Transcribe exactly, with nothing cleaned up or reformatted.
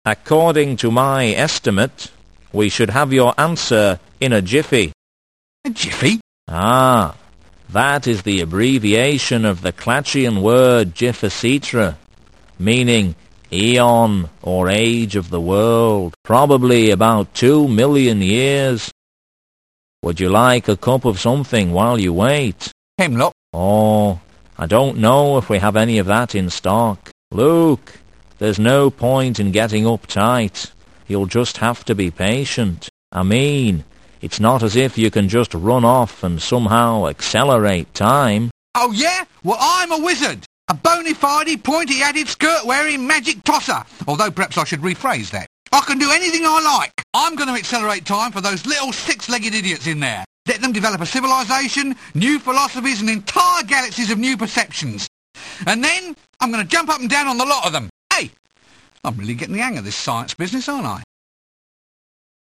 According to my estimate, we should have your answer in a jiffy. A jiffy? Ah, that is the abbreviation of the Klatchian word Jiffacitra, meaning eon or age of the world, probably about two million years. Would you like a cup of something while you wait? Hemlock? Oh, I don't know if we have any of that in stock. Look, there's no point in getting uptight. You'll just have to be patient. I mean, it's not as if you can just run off and somehow accelerate time. Oh yeah? Well, I'm a wizard. A bona fide, pointy-hatted, skirt-wearing magic tosser. Although perhaps I should rephrase that. I can do anything I like. I'm going to accelerate time for those little six-legged idiots in there. Let them develop a civilization, new philosophies, and entire galaxies of new perceptions. And then I'm going to jump up and down on the lot of them. Hey, I'm really getting the hang of this science business, aren't I?